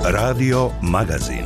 Radio Magazin.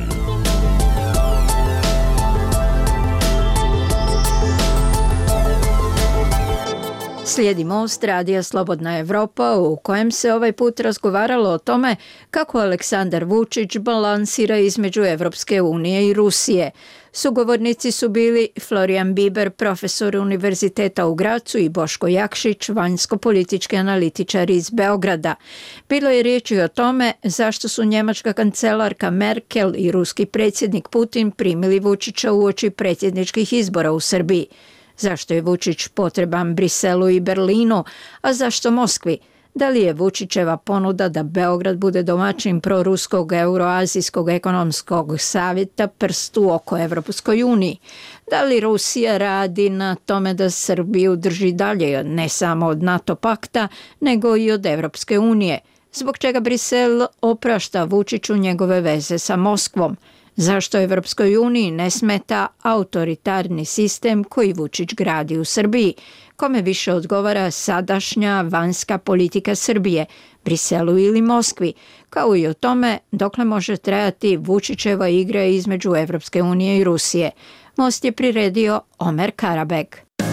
Slijedi Most radija Slobodna Evropa u kojem se ovaj put razgovaralo o tome kako Aleksandar Vučić balansira između Evropske unije i Rusije. Sugovornici su bili Florian Biber, profesor Univerziteta u Gracu, i Boško Jakšić, vanjsko-politički analitičar iz Beograda. Bilo je riječi o tome zašto su njemačka kancelarka Merkel i ruski predsjednik Putin primili Vučića uoči predsjedničkih izbora u Srbiji. Zašto je Vučić potreban Briselu i Berlinu, a zašto Moskvi? Da li je Vučićeva ponuda da Beograd bude domaćin proruskog Euroazijskog ekonomskog savjeta prst u oko Evropskoj uniji? Da li Rusija radi na tome da Srbiju drži dalje ne samo od NATO pakta, nego i od Evropske unije? Zbog čega Brisel oprašta Vučiću njegove veze sa Moskvom? Zašto Evropskoj uniji ne smeta autoritarni sistem koji Vučić gradi u Srbiji? Kome više odgovara sadašnja vanjska politika Srbije, Briselu ili Moskvi? Kao i o tome dokle može trajati Vučićeva igra između Evropske unije i Rusije. Most je priredio Omer Karabeg.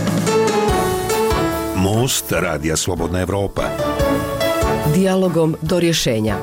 Most radija Slobodna Evropa. Dijalogom do rješenja.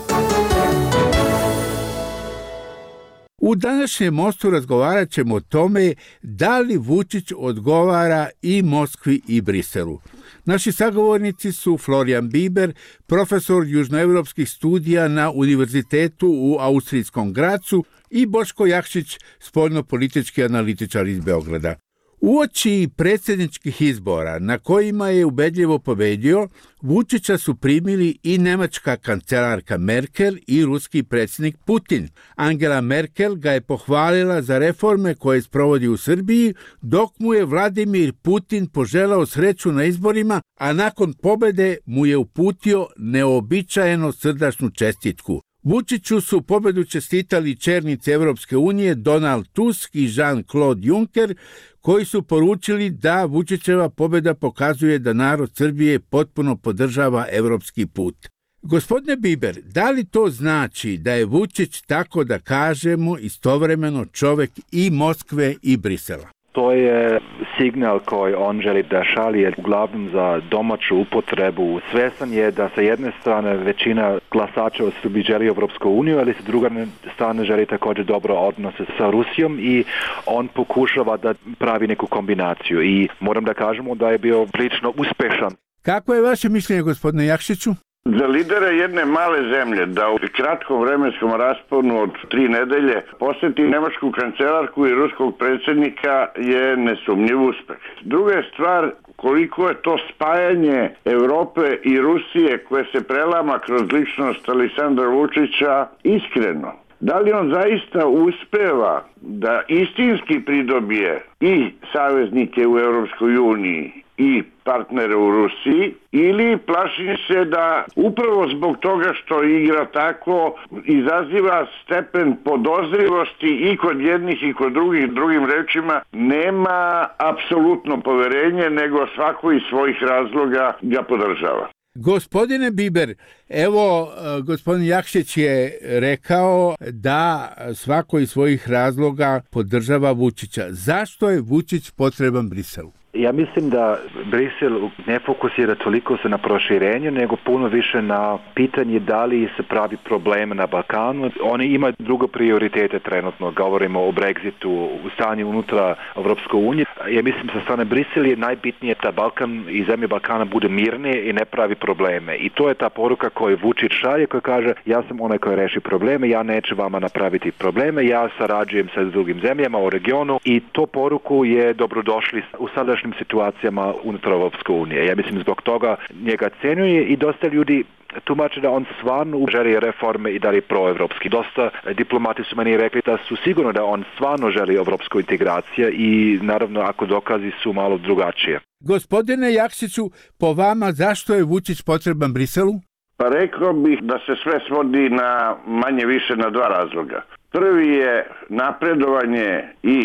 U današnjem Mostu razgovarat ćemo o tome da li Vučić odgovara i Moskvi i Briselu. Naši sagovornici su Florian Biber, profesor južnoevropskih studija na Univerzitetu u austrijskom Gracu, i Boško Jakšić, spoljnopolitički analitičar iz Beograda. Uoči predsjedničkih izbora na kojima je ubedljivo pobedio, Vučića su primili i njemačka kancelarka Merkel i ruski predsjednik Putin. Angela Merkel ga je pohvalila za reforme koje sprovodi u Srbiji, dok mu je Vladimir Putin poželao sreću na izborima, a nakon pobjede mu je uputio neobičajeno srdačnu čestitku. Vučiću su pobjedu čestitali čelnici Evropske unije Donald Tusk i Jean-Claude Juncker, koji su poručili da Vučićeva pobjeda pokazuje da narod Srbije potpuno podržava evropski put. Gospodine Biber, da li to znači da je Vučić, tako da kažemo, istovremeno čovjek i Moskve i Brisela? To je signal koji on želi da šalje uglavnom za domaću upotrebu. Svjestan je da sa jedne strane većina glasača u Srbiji želi Evropsku uniju, ali sa druge strane želi također dobro odnose sa Rusijom i on pokušava da pravi neku kombinaciju. I moram da kažemo da je bio prilično uspešan. Kako je vaše mišljenje, gospodine Jakšiću? Za lidera jedne male zemlje da u kratkom vremenskom rasponu od 3 nedelje posjeti nemačku kancelarku i ruskog predsjednika je nesumnjiv uspeh. Druga je stvar koliko je to spajanje Europe i Rusije koje se prelama kroz ličnost Aleksandra Vučića iskreno. Da li on zaista uspeva da istinski pridobije i saveznike u Europskoj uniji i partnere u Rusiji, ili plašim se da upravo zbog toga što igra tako izaziva stepen podozrivosti i kod jednih i kod drugim rečima nema apsolutno poverenje, nego svako iz svojih razloga ga podržava. Gospodine Biber, evo, gospodin Jakšić je rekao da svako iz svojih razloga podržava Vučića. Zašto je Vučić potreban Briselu? Ja mislim da Brisel ne fokusira toliko se na proširenje, nego puno više na pitanje da li se pravi problem na Balkanu. Oni imaju druge prioritete trenutno, govorimo o Brexitu, u stanju unutra Evropske unije. Ja mislim sa strane Brisel je najbitnije da Balkan i zemlje Balkana bude mirne i ne pravi probleme. I to je ta poruka koju Vučić šalje, koja kaže ja sam onaj koji reši probleme, ja neću vama napraviti probleme, ja sarađujem sa drugim zemljama u regionu i to poruku je dobrodošli u sadašnjem situacijama unutar Evropske unije. Ja mislim zbog toga njega cenjuje i dosta ljudi tumače da on stvarno želi reforme i da je proevropski. Dosta diplomati su meni rekli da su sigurno da on stvarno želi evropsku integraciju i naravno ako dokazi su malo drugačije. Gospodine Jakšiću, po vama zašto je Vučić potreban Briselu? Pa rekao bih da se sve svodi na manje više na 2 razloga. Prvi je napredovanje i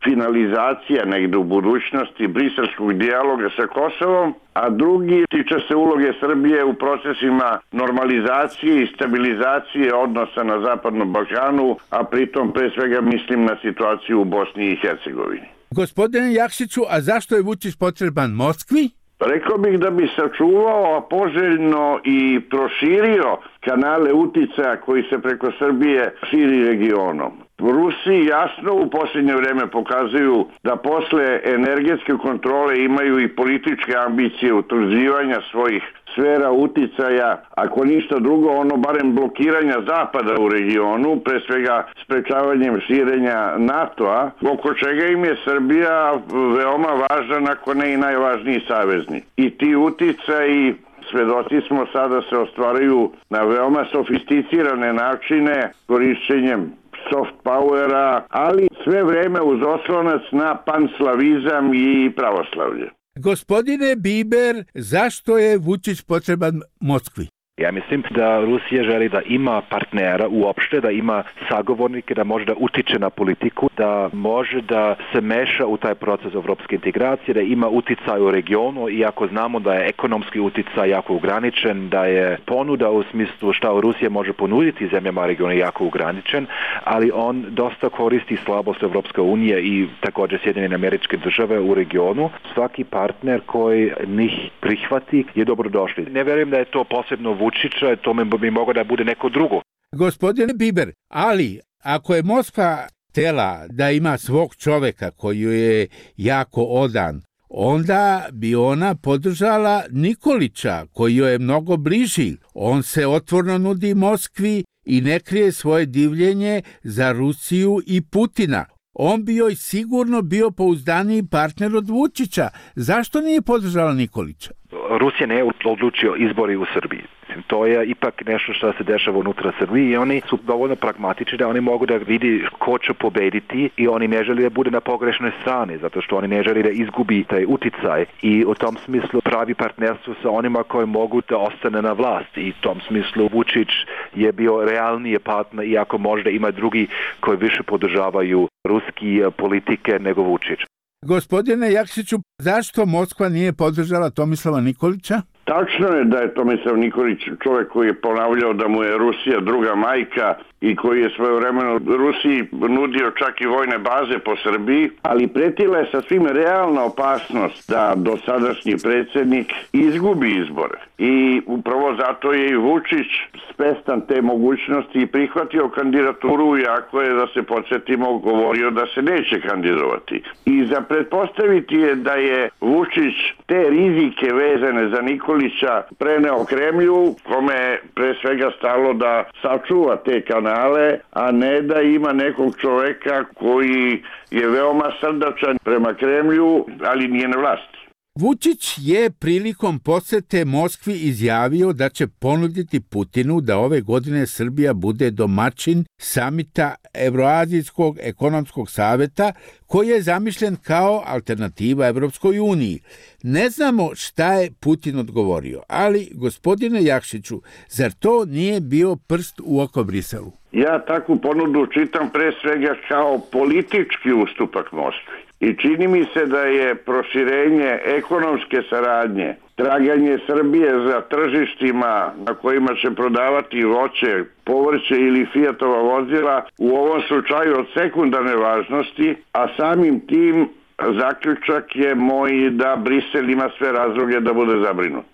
finalizacija negde u budućnosti briselskog dijaloga sa Kosovom, a drugi tiče se uloge Srbije u procesima normalizacije i stabilizacije odnosa na Zapadnom Balkanu, a pritom pre svega mislim na situaciju u Bosni i Hercegovini. Gospodine Jakšiću, a zašto je Vučić potreban Moskvi? Rekao bih da bi sačuvao, a poželjno i proširio kanale uticaja koji se preko Srbije širi regionom. Rusi jasno u posljednje vreme pokazuju da posle energetske kontrole imaju i političke ambicije utvrđivanja svojih sfera uticaja, ako ništa drugo, ono barem blokiranja Zapada u regionu, pre svega sprečavanjem širenja NATO-a, oko čega im je Srbija veoma važan, ako ne i najvažniji saveznik. I ti uticaji, svedoci smo, sada se ostvaruju na veoma sofisticirane načine, korišćenjem soft powera, ali sve vreme uz oslonac na panslavizam i pravoslavlje. Gospodine Biber, zašto je Vučić potreban Moskvi? Ja mislim da Rusija želi da ima partnera uopšte, da ima sagovornike, da može da utiče na politiku, da može da se meša u taj proces evropske integracije, da ima uticaj u regionu, iako znamo da je ekonomski uticaj jako ograničen, da je ponuda u smislu šta Rusija može ponuditi zemljama regiona jako ograničen, ali on dosta koristi slabost Evropske unije i također Sjedinjene Američke Države u regionu. Svaki partner koji njih prihvati je dobrodošli. Ne verujem da je to posebno Vučića, to bi moglo da bude neko drugo. Gospodine Biber, ali ako je Moskva htela da ima svog čoveka koji je jako odan, onda bi ona podržala Nikolića koji joj je mnogo bliži. On se otvoreno nudi Moskvi i ne krije svoje divljenje za Rusiju i Putina. On bi joj sigurno bio pouzdaniji partner od Vučića. Zašto nije podržala Nikolića? Rusija ne je odlučio izbori u Srbiji. To je ipak nešto što se dešava unutra Srbije i oni su dovoljno pragmatični da oni mogu da vidi ko će pobediti i oni ne želi da bude na pogrešnoj strani, zato što oni ne želi da izgubi taj uticaj i u tom smislu pravi partnerstvo sa onima koji mogu da ostane na vlasti i u tom smislu Vučić je bio realniji partner, iako možda ima drugi koji više podržavaju ruski politike nego Vučić. Gospodine Jakšiću, zašto Moskva nije podržala Tomislava Nikolića? Tačno je da je Tomislav Nikolić čovjek koji je ponavljao da mu je Rusija druga majka i koji je svojevremeno Rusiji nudio čak i vojne baze po Srbiji, ali pretila je sasvim realna opasnost da dosadašnji predsjednik izgubi izbore. I upravo zato je i Vučić svestan te mogućnosti i prihvatio kandidaturu, iako je, da se podsjetimo, govorio da se neće kandidovati. I za pretpostaviti je da je Vučić te rizike vezane za Nikolića preneo Kremlju, kome je pre svega stalo da sačuva te kanale, a ne da ima nekog čoveka koji je veoma srdačan prema Kremlju, ali nije na vlasti. Vučić je prilikom posete Moskvi izjavio da će ponuditi Putinu da ove godine Srbija bude domaćin samita Evroazijskog ekonomskog saveta koji je zamišljen kao alternativa Evropskoj uniji. Ne znamo šta je Putin odgovorio, ali gospodine Jakšiću, zar to nije bio prst u oko Briselu? Ja takvu ponudu čitam pre svega kao politički ustupak Moskvi. I čini mi se da je proširenje ekonomske saradnje, traganje Srbije za tržištima na kojima će prodavati voće, povrće ili Fiatova vozila u ovom slučaju od sekundarne važnosti, a samim tim zaključak je moj da Brisel ima sve razloge da bude zabrinut.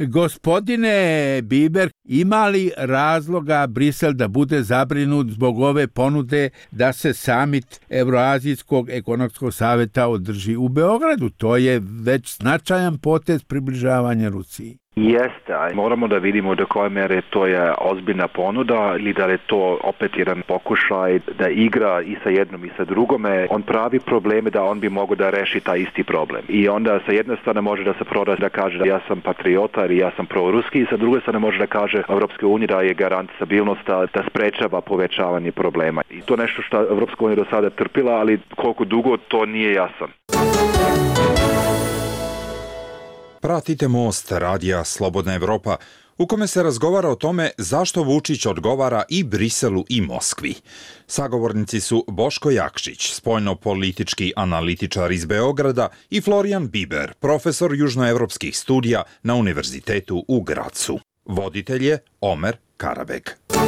Gospodine Biber, ima li razloga Brisel da bude zabrinut zbog ove ponude da se samit Evroazijskog ekonomskog saveta održi u Beogradu? To je već značajan potez približavanja Rusiji. Jeste, moramo da vidimo do koje mere to je ozbiljna ponuda ili da je to opet jedan pokušaj da igra i sa jednom i sa drugome. On pravi probleme da on bi mogao da reši taj isti problem. I onda sa jedne strane može da se proda da kaže da ja sam patriota ili ja sam proruski i sa druge strane može da kaže Evropska unija da je garant stabilnosti, da sprečava povećavanje problema. I to nešto što Evropska unija do sada trpila, ali koliko dugo to nije jasno. Pratite Most, radija Slobodna Evropa. u kome se razgovara o tome zašto Vučić odgovara i Briselu i Moskvi. Sagovornici su Boško Jakšić, spoljno-politički analitičar iz Beograda, i Florijan Biber, profesor južnoevropskih studija na Univerzitetu u Gracu. Voditelj je Omer Karabeg.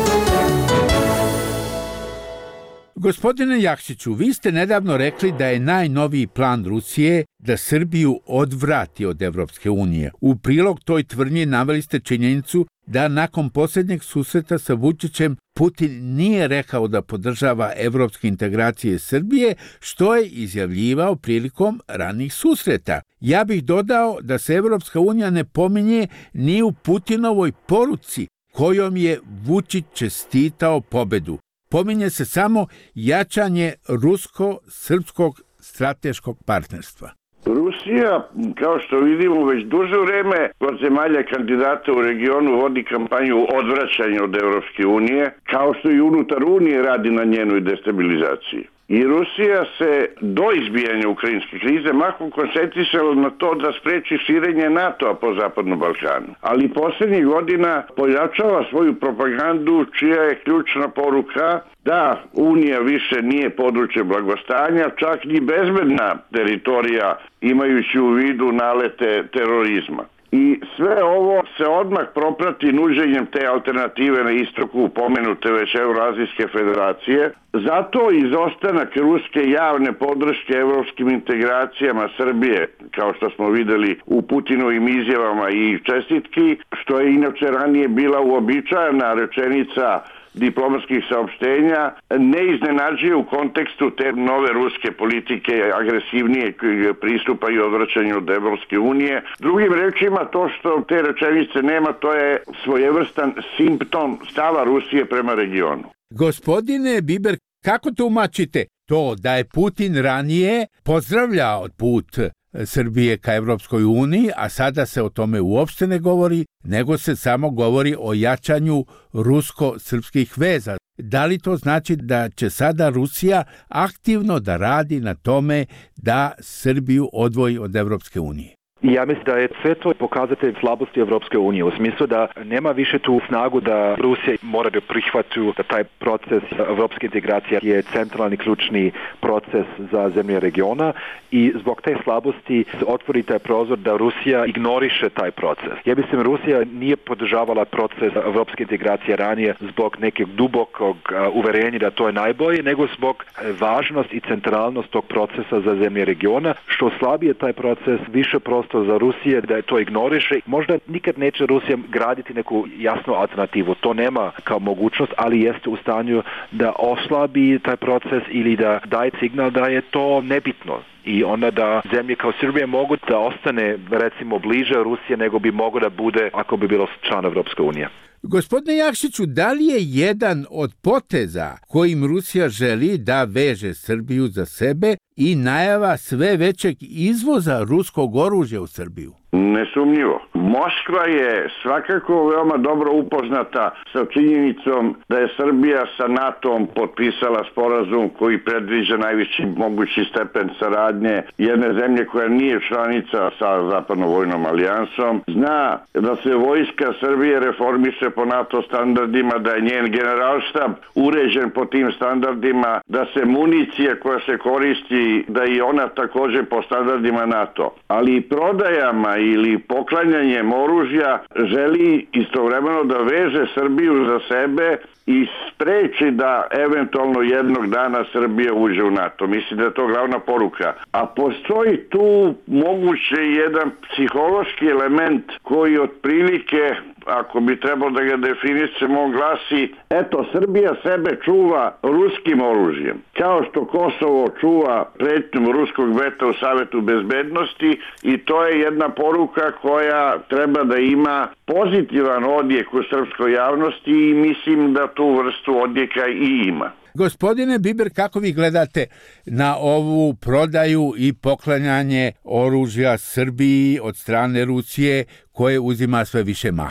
Gospodine Jakšiću, vi ste nedavno rekli da je najnoviji plan Rusije da Srbiju odvrati od Evropske unije. U prilog toj tvrdnji naveli ste činjenicu da nakon posljednjeg susreta sa Vučićem Putin nije rekao da podržava evropske integracije Srbije, što je izjavljivao prilikom ranih susreta. Ja bih dodao da se Evropska unija ne pominje ni u Putinovoj poruci kojom je Vučić čestitao pobedu. Pominje se samo jačanje rusko-srpskog strateškog partnerstva. Rusija, kao što vidimo, već duže vreme kod zemalja kandidata u regionu vodi kampanju odvraćanja od Evropske unije, kao što i unutar Unije radi na njenoj destabilizaciji. I Rusija se do izbijanja ukrajinske krize mahom koncentrisala na to da spreči širenje NATO-a po Zapadnom Balkanu. Ali posljednjih godina pojačava svoju propagandu čija je ključna poruka da Unija više nije područje blagostanja, čak ni bezbedna teritorija, imajući u vidu nalete terorizma. I sve ovo se odmah proprati nuđenjem te alternative na istoku pomenute već Evroazijske federacije. Zato izostanak ruske javne podrške evropskim integracijama Srbije, kao što smo videli u Putinovim izjavama i čestitki, što je inače ranije bila uobičajena rečenica diplomatskih saopštenja, ne iznenađuje u kontekstu te nove ruske politike agresivnije pristupa i odvraćanju od Evropske unije. Drugim rečima, to što te rečenice nema, to je svojevrstan simptom stava Rusije prema regionu. Gospodine Biber, kako tumačite to da je Putin ranije pozdravljao put Srbije ka Evropskoj uniji, a sada se o tome uopšte ne govori, nego se samo govori o jačanju rusko-srpskih veza. Da li to znači da će sada Rusija aktivno da radi na tome da Srbiju odvoji od Evropske unije? Ja mislim da je sve to pokazatelj slabosti Evropske unije, u smislu da nema više tu snagu da Rusija mora da prihvati da taj proces evropske integracije je centralni ključni proces za zemlje regiona i zbog te slabosti se otvori taj prozor da Rusija ignoriše taj proces. Ja mislim Rusija nije podržavala proces evropske integracije ranije zbog nekog dubokog uverenja da to je najbolje, nego zbog važnost i centralnost tog procesa za zemlje regiona, što slabije taj proces, više prostor za Rusije da je to ignoriše. Možda nikad neće Rusija graditi neku jasnu alternativu. To nema kao mogućnost, ali jeste u stanju da oslabi taj proces ili da daje signal da je to nebitno. I onda da zemlje kao Srbija mogu da ostane recimo bliže Rusije nego bi moglo da bude ako bi bilo član Evropske unije. Gospodine Jakšiću, da li je jedan od poteza kojim Rusija želi da veže Srbiju za sebe i najava sve većeg izvoza ruskog oružja u Srbiju? Nesumnjivo. Moskva je svakako veoma dobro upoznata sa činjenicom da je Srbija sa NATO-om potpisala sporazum koji predviđa najviši mogući stepen saradnje jedne zemlje koja nije članica sa Zapadnom vojnom alijansom. Zna da se vojska Srbije reformiše po NATO standardima, da je njen generalštab uređen po tim standardima, da se municija koja se koristi, da i ona također po standardima NATO. Ali prodajama ili poklanjanjem oružja želi istovremeno da veže Srbiju za sebe i spreči da eventualno jednog dana Srbija uđe u NATO. Mislim da je to glavna poruka. A postoji tu moguće jedan psihološki element koji otprilike, ako bi trebalo da ga definišemo, glasi: eto, Srbija sebe čuva ruskim oružjem. Kao što Kosovo čuva pretnjom ruskog veta u Savetu bezbednosti, i to je jedna poruka koja treba da ima pozitivan odjek u srpskoj javnosti i mislim da tu vrstu odjeka i ima. Gospodine Biber, kako vi gledate na ovu prodaju i poklanjanje oružja Srbiji od strane Rusije koje uzima sve više maha?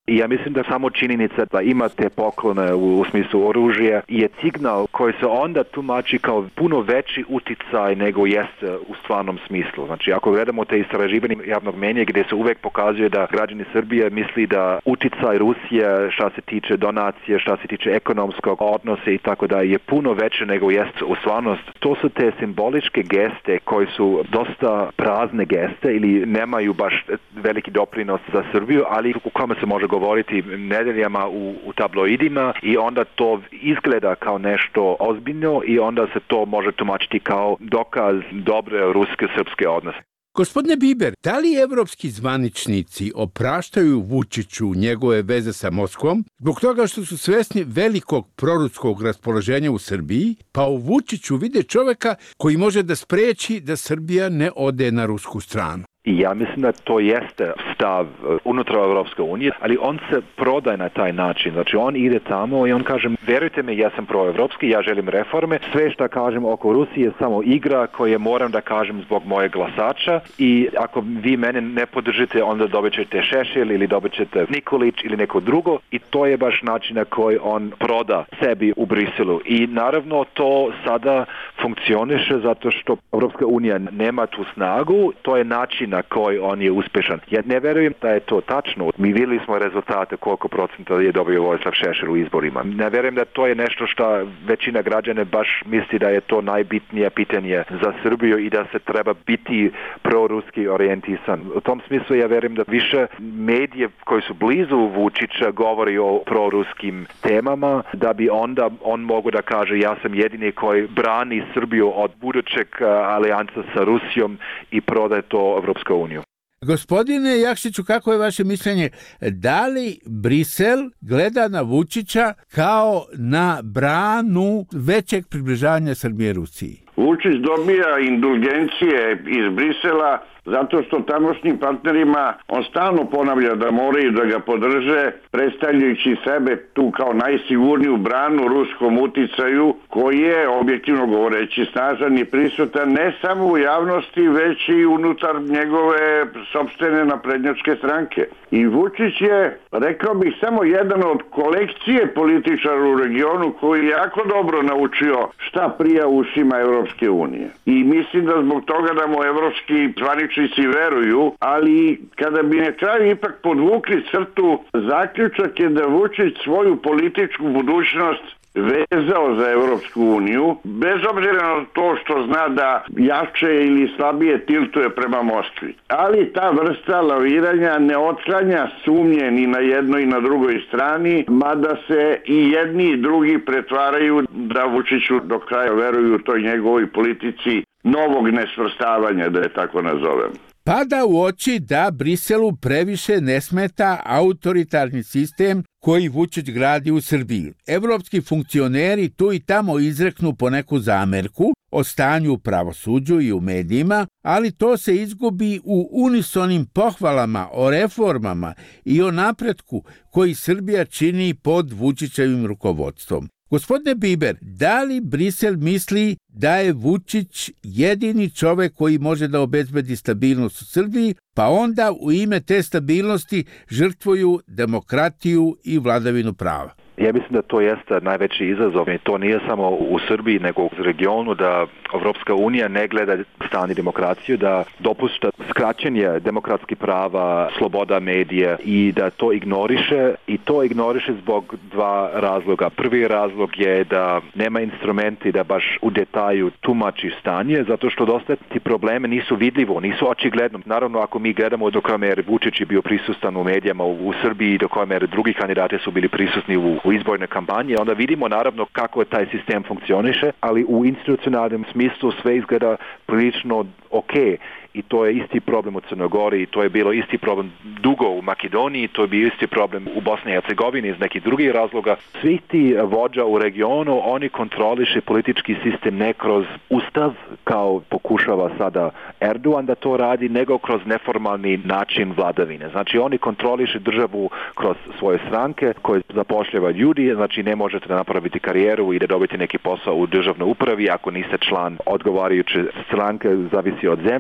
I ja mislim da samo činjenica da ima te poklone u smislu oružja je signal koji se onda tumači kao puno veći uticaj nego jeste u stvarnom smislu. Znači, ako gledamo te istraživanje javnog mnjenja gdje se uvijek pokazuje da građani Srbije misli da uticaj Rusije što se tiče donacije, što se tiče ekonomskog odnosa i tako da je puno veće nego jeste u stvarnost. To su te simboličke geste koji su dosta prazne geste ili nemaju baš veliki doprinos za Srbiju, ali u kome se može govoriti nedeljama u tabloidima i onda to izgleda kao nešto ozbiljno i onda se to može tumačiti kao dokaz dobre ruske-srpske odnose. Gospodine Biber, da li evropski zvaničnici opraštaju Vučiću njegove veze sa Moskvom zbog toga što su svesni velikog proruskog raspoloženja u Srbiji, pa u Vučiću vide čoveka koji može da spreči da Srbija ne ode na rusku stranu? I ja mislim da to jeste stav unutar Evropske unije, ali on se prodaje na taj način. Znači on ide tamo i on kaže, verujte mi, ja sam proevropski, ja želim reforme, sve što kažem oko Rusije je samo igra koje moram da kažem zbog moje glasača i ako vi mene ne podržite, onda dobit ćete Šešelj ili dobit ćete Nikolić ili neko drugo i to je baš način na koji on proda sebi u Briselu. I naravno to sada funkcioniše zato što Evropska unija nema tu snagu, to je način na koji on je uspješan. Ja ne verujem da je to tačno. Mi vidjeli smo rezultate koliko procenta je dobio Vojislav Šešelj u izborima. Ne verujem da to je nešto što većina građana baš misli da je to najbitnije pitanje za Srbiju i da se treba biti proruski orijentisan. U tom smislu ja verujem da više medije koji su blizu Vučića govori o proruskim temama, da bi onda on mogu da kaže ja sam jedini koji brani Srbiju od budućeg alijansa sa Rusijom i prodaje to Evropska uniju. Gospodine Jakšiću, kako je vaše mišljenje? Da li Brisel gleda na Vučića kao na branu većeg približavanja Srbije Rusiji? Vučić dobija indulgencije iz Brisela zato što tamošnjim partnerima on stalno ponavlja da moraju da ga podrže, predstavljajući sebe tu kao najsigurniju branu ruskom uticaju, koji je, objektivno govoreći, snažan i prisutan ne samo u javnosti, već i unutar njegove sopstvene naprednjačke stranke. I Vučić je, rekao bih, samo jedan od kolekcije političara u regionu koji je jako dobro naučio šta prija ušima Evropske unije. I mislim da zbog toga da mu evropski zvaničnici veruju, ali kada bi na kraju ipak podvukli crtu, zaključak je da Vučić svoju političku budućnost vezao za Evropsku uniju, bez obzira na to što zna da jače ili slabije tiltuje prema Moskvi. Ali ta vrsta laviranja ne otklanja sumnje ni na jednoj i na drugoj strani, mada se i jedni i drugi pretvaraju da Vučiću do kraja veruju u toj njegovoj politici novog nesvrstavanja, da je tako nazovem. Pada u oči da Briselu previše ne smeta autoritarni sistem koji Vučić gradi u Srbiji. Evropski funkcioneri tu i tamo izreknu po neku zamerku o stanju u pravosuđu i u medijima, ali to se izgubi u unisonim pohvalama o reformama i o napretku koji Srbija čini pod Vučićevim rukovodstvom. Gospodine Biber, da li Brisel misli da je Vučić jedini čovek koji može da obezbedi stabilnost u Srbiji, pa onda u ime te stabilnosti žrtvuju demokratiju i vladavinu prava? Ja mislim da to jeste najveći izazov i to nije samo u Srbiji nego u regionu da Evropska unija ne gleda stanje demokraciju, da dopušta skraćenje demokratskih prava, sloboda medija i da to ignoriše i to ignoriše zbog dva razloga. Prvi razlog je da nema instrumenti da baš u detalju tumači stanje, zato što dosta ti probleme nisu vidljivo, nisu očigledno. Naravno, ako mi gledamo do koje mere Vučić je bio prisutan u medijama u Srbiji, do koje mere drugi kandidati su bili prisutni u izborne kampanje, onda vidimo naravno kako taj sistem funkcioniše, ali u institucionalnom smislu sve izgleda prilično okej. I to je isti problem u Crnoj Gori, i to je bilo isti problem dugo u Makedoniji, to je bio isti problem u Bosni i Hercegovini iz nekih drugih razloga. Svi ti vođa u regionu, oni kontroliše politički sistem ne kroz ustav, kao pokušava sada Erdogan da to radi, nego kroz neformalni način vladavine. Znači oni kontroliše državu kroz svoje stranke koje zapošljava ljudi, znači ne možete napraviti karijeru i da dobiti neki posao u državnoj upravi ako niste član odgovarajuće stranke, zavisi od zemlje. I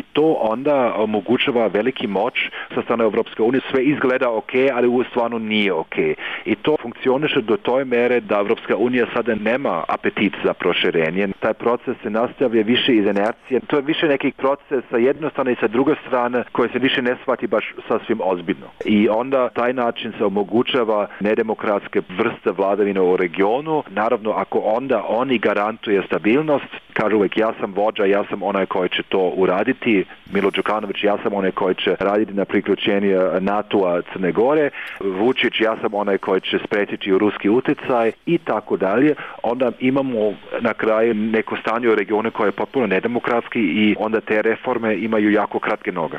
I to onda omogućava veliki moć sa strane Evropske unije. Sve izgleda ok, ali u stvarno nije ok. I to funkcioniše do toj mere da Evropska unija sada nema apetit za proširenje. Taj proces se nastavlja više iz inercije. To je više neki proces sa jedne strane i sa druge strane koji se više ne shvati baš sasvim ozbiljno. I onda taj način se omogućava nedemokratske vrste vladavine u regionu. Naravno, ako onda oni garantuje stabilnost, kažu uvijek ja sam vođa, ja sam onaj koji će to uraditi, Milo Đukanović, ja sam onaj koji će raditi na priključenje NATO-a Crne Gore, Vučić, ja sam onaj koji će spriječiti ruski utjecaj i tako dalje, onda imamo na kraju neko stanje u regionu koje je potpuno nedemokratski i onda te reforme imaju jako kratke noge.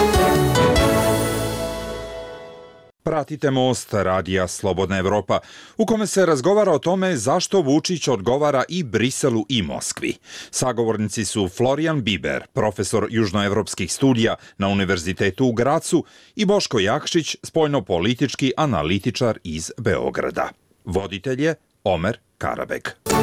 Pratite Most radija Slobodna Evropa, u kome se razgovara o tome zašto Vučić odgovara i Briselu i Moskvi. Sagovornici su Florijan Biber, profesor južnoevropskih studija na Univerzitetu u Gracu, i Boško Jakšić, spoljnopolitički analitičar iz Beograda. Voditelj je Omer Karabeg.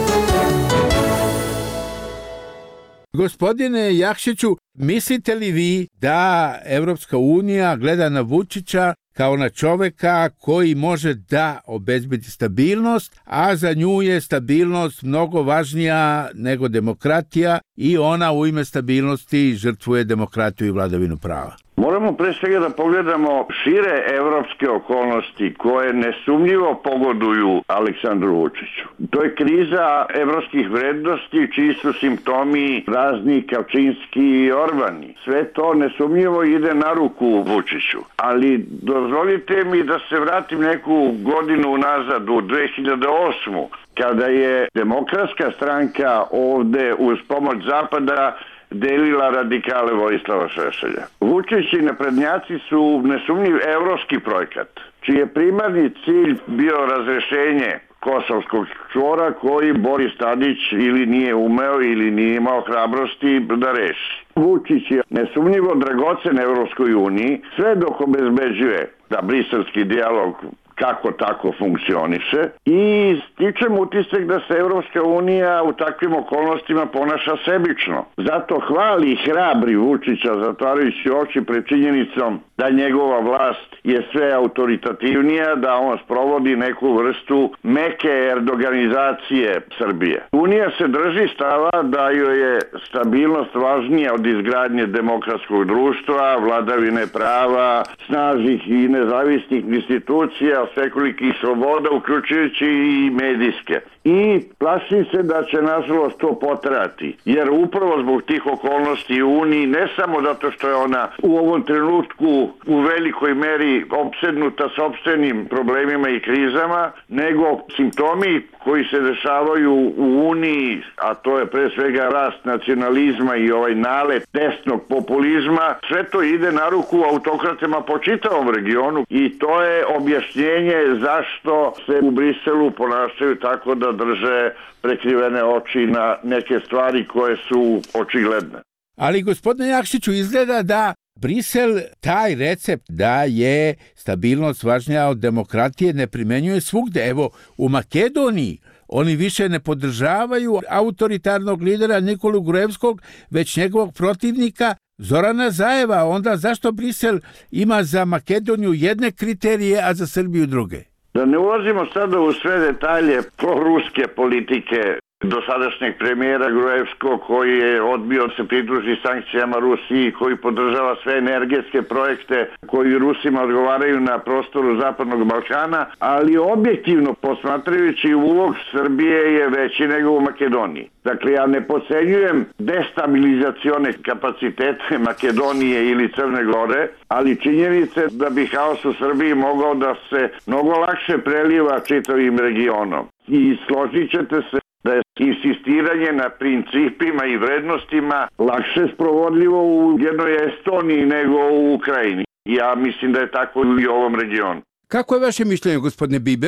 Gospodine Jakšiću, mislite li vi da Evropska unija gleda na Vučića kao na čoveka koji može da obezbedi stabilnost, a za nju je stabilnost mnogo važnija nego demokratija i ona u ime stabilnosti žrtvuje demokratiju i vladavinu prava? Moramo pre svega da pogledamo šire evropske okolnosti koje nesumnjivo pogoduju Aleksandru Vučiću. To je kriza evropskih vrednosti čiji su simptomi razni Kačinski i Orbani. Sve to nesumnjivo ide na ruku Vučiću. Ali dozvolite mi da se vratim neku godinu nazad u 2008. kada je Demokratska stranka ovde uz pomoć Zapada delila radikale Vojislava Šešelja. Vučić i naprednjaci su nesumnjiv evropski projekat, čiji je primarni cilj bio razrešenje kosovskog čvora koji Boris Tadić ili nije umeo ili nije imao hrabrosti da reši. Vučić je nesumnjivo dragocen Evropskoj uniji sve dok obezbeđuje da briselski dijalog kako tako funkcioniše i stičem utisak da se Evropska unija u takvim okolnostima ponaša sebično. Zato hvali i hrabri Vučića zatvarajući oči pred činjenicom da njegova vlast je sve autoritativnija, da on sprovodi neku vrstu meke erdoganizacije Srbije. Unija se drži stava da joj je stabilnost važnija od izgradnje demokratskog društva, vladavine prava, snažnih i nezavisnih institucija, svekolikih sloboda, uključujući i medijske. I plašim se da će nažalost to potrajati, jer upravo zbog tih okolnosti u Uniji, ne samo zato što je ona u ovom trenutku u velikoj meri opsednuta sopstvenim problemima i krizama, nego simptomi koji se dešavaju u Uniji, a to je pre svega rast nacionalizma i ovaj nalet desnog populizma, sve to ide na ruku autokratama po čitavom regionu i to je objašnjenje zašto se u Briselu ponašaju tako da drže prekrivene oči na neke stvari koje su očigledne. Ali, gospodine Jakšiću, izgleda da Brisel taj recept da je stabilnost važnija od demokratije ne primenjuje svugde. Evo, u Makedoniji oni više ne podržavaju autoritarnog lidera Nikolu Gruevskog, već njegovog protivnika Zorana Zajeva. Onda zašto Brisel ima za Makedoniju jedne kriterije, a za Srbiju druge? Da ne ulazimo sada u sve detalje proruske politike dosadašnjeg premijera Gruevskog, koji je odbio da se pridruži sankcijama Rusiji, koji podržava sve energetske projekte koji Rusima odgovaraju na prostoru Zapadnog Balkana, ali objektivno posmatrajući ulog Srbije je veći nego u Makedoniji. Dakle, ja ne podcenjujem destabilizacione kapacitete Makedonije ili Crne Gore, ali činjenice da bi haos u Srbiji mogao da se mnogo lakše preliva čitavim regionom. I složit ćete se da je insistiranje na principima i vrednostima lakše sprovodljivo u jednoj Estoniji nego u Ukrajini. Ja mislim da je tako i u ovom regionu. Kako je vaše mišljenje, gospodine Biber?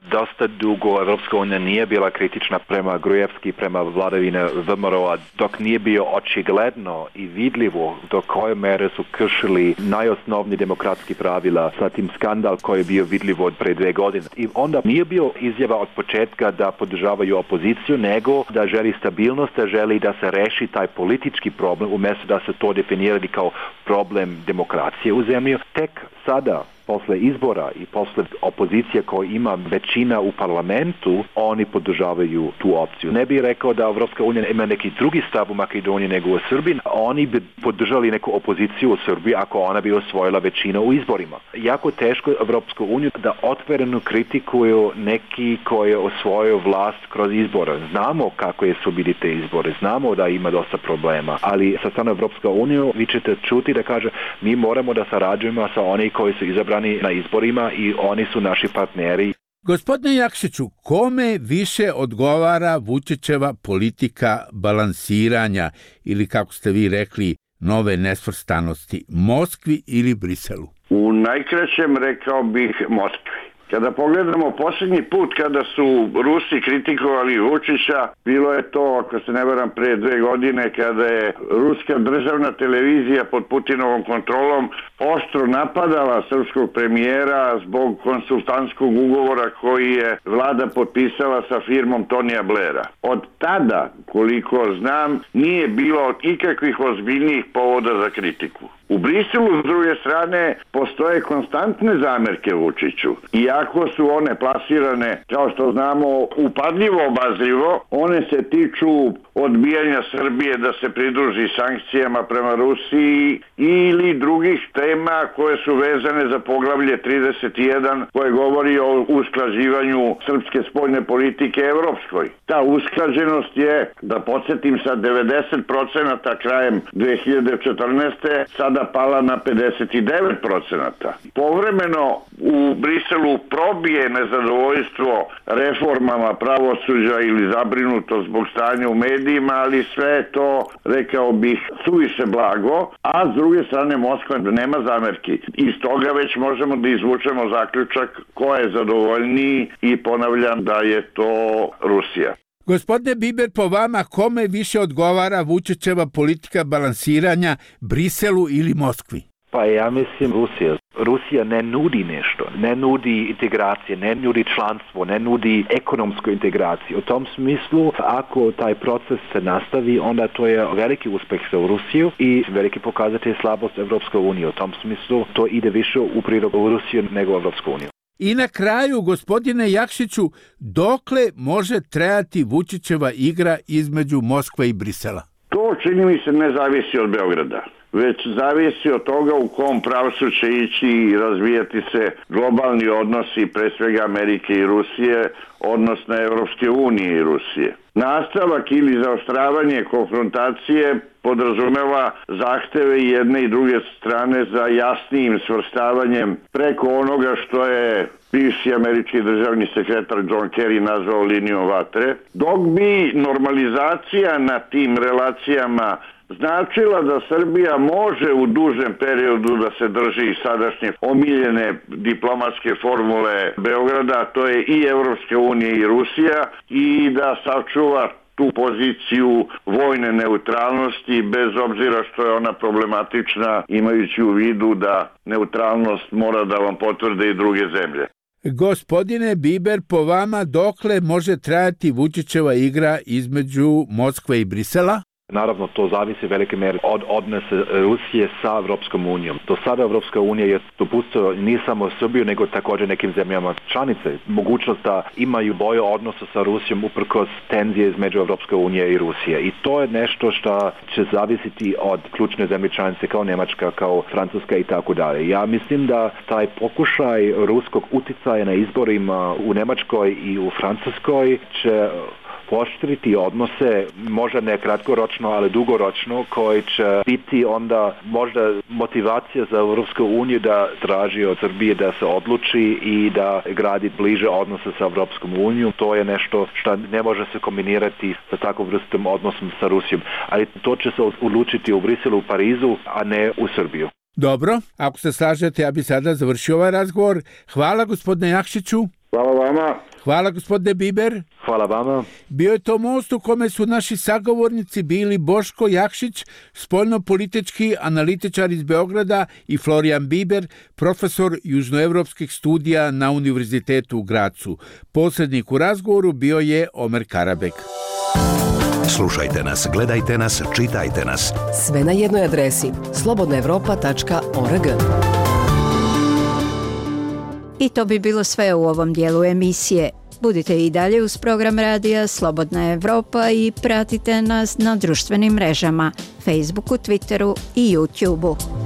Dosta dugo Evropska unija nije bila kritična prema Grujevski, prema vladavine VMRO-a, dok nije bio očigledno i vidljivo do koje mere su kršili najosnovniji demokratski pravila sa tim skandal koji je bio vidljivo od pre 2 godine. I onda nije bio izjava od početka da podržavaju opoziciju, nego da želi stabilnost, da želi da se reši taj politički problem, umjesto da se to definirali kao problem demokracije u zemlji. Tek sada, posle izbora i posle opozicije koja ima većina u parlamentu, oni podržavaju tu opciju. Ne bih rekao da Evropska unija ima neki drugi stav u Makedoniji nego u Srbiji. Oni bi podržali neku opoziciju u Srbiji ako ona bi osvojila većinu u izborima. Jako teško Evropsku uniju da otvoreno kritikuju neki koji osvojaju vlast kroz izbore. Znamo kako su bili te izbore, znamo da ima dosta problema, ali sa strane Evropska unija vi ćete čuti da kaže mi moramo da sarađujemo sa oni koji su izabrani na izborima i oni su naši partneri. Gospodine Jakšiću, kome više odgovara Vučićeva politika balansiranja ili, kako ste vi rekli, nove nesvrstanosti, Moskvi ili Briselu? U najkraćem rekao bih Moskvi. Kada pogledamo posljednji put kada su Rusi kritikovali Vučića, bilo je to, ako se ne varam, pre 2 godine kada je ruska državna televizija pod Putinovom kontrolom oštro napadala srpskog premijera zbog konsultantskog ugovora koji je vlada potpisala sa firmom Tonija Blaira. Od tada, koliko znam, nije bilo ikakvih ozbiljnijih povoda za kritiku. U Briselu, s druge strane, postoje konstantne zamerke Vučiću. Iako su one plasirane, kao što znamo, upadljivo obazrivo, one se tiču odbijanja Srbije da se pridruži sankcijama prema Rusiji ili drugih tema koje su vezane za poglavlje 31 koje govori o usklađivanju srpske spoljne politike evropskoj. Ta usklađenost je, da podsjetim, sa 90% krajem 2014. sada pala na 59%. Povremeno u Briselu probije nezadovoljstvo reformama pravosuđa ili zabrinuto zbog stanja u medijima, ali sve je to, rekao bih, suviše blago, a s druge strane Moskva nema zamerki. Iz toga već možemo da izvučemo zaključak ko je zadovoljniji i ponavljam da je to Rusija. Gospodine Biber, po vama kome više odgovara Vučićeva politika balansiranja, Briselu ili Moskvi? Pa ja mislim Rusija. Rusija ne nudi nešto, ne nudi integracije, ne nudi članstvo, ne nudi ekonomsku integraciju. U tom smislu, ako taj proces se nastavi, onda to je veliki uspeh za Rusiju i veliki pokazatelj slabost Evropske unije. U tom smislu to ide više u prilog u Rusiju nego u Evropsku uniju. I na kraju, gospodine Jakšiću, dokle može trajati Vučićeva igra između Moskve i Brisela? To, čini mi se, ne zavisi od Beograda, već zavisi od toga u kom pravcu će ići i razvijati se globalni odnosi, pre svega Amerike i Rusije, odnosno Evropske unije i Rusije. Nastavak ili zaoštravanje konfrontacije podrazumeva zahteve i jedne i druge strane za jasnijim svrstavanjem preko onoga što je bivši američki državni sekretar John Kerry nazvao linijom vatre, dok bi normalizacija na tim relacijama značila da Srbija može u dužem periodu da se drži sadašnje omiljene diplomatske formule Beograda, to je i Evropske unije i Rusija, i da sačuva tu poziciju vojne neutralnosti bez obzira što je ona problematična, imajući u vidu da neutralnost mora da vam potvrde i druge zemlje. Gospodine Biber, po vama dokle može trajati Vučićeva igra između Moskve i Brisela? Naravno, to zavisi velike mere od odnose Rusije sa Evropskom unijom. Do sada Evropska unija je dopustila nije samo Srbiju, nego također nekim zemljama članice mogućnost da imaju bolje odnose sa Rusijom uprkos tenzije između Evropske unije i Rusije. I to je nešto što će zavisiti od ključne zemlje članice kao Njemačka, kao Francuska i tako dalje. Ja mislim da taj pokušaj ruskog uticaja na izborima u Njemačkoj i u Francuskoj će pooštriti odnose, možda ne kratkoročno, ali dugoročno, koji će biti onda možda motivacija za Evropsku uniju da traži od Srbije da se odluči i da gradi bliže odnose sa Evropskom unijom. To je nešto što ne može se kombinirati sa takvom vrstom odnosom sa Rusijom. Ali to će se odlučiti u Briselu, u Parizu, a ne u Srbiju. Dobro, ako se slažete, ja bi sada završio ovaj razgovor. Hvala gospodine Jakšiću. Hvala vama. Hvala gospodine Biber. Hvala vama. Bio je to most u kome su naši sagovornici bili Boško Jakšić, spoljnopolitički analitičar iz Beograda, i Florijan Biber, profesor južnoevropskih studija na Univerzitetu u Gracu. Posrednik u razgovoru bio je Omer Karabek. Slušajte nas, gledajte nas, čitajte nas. Sve na jednoj adresi slobodnaevropa.org. I to bi bilo sve u ovom dijelu emisije. Budite i dalje uz program radija Slobodna Evropa i pratite nas na društvenim mrežama, Facebooku, Twitteru i YouTubeu.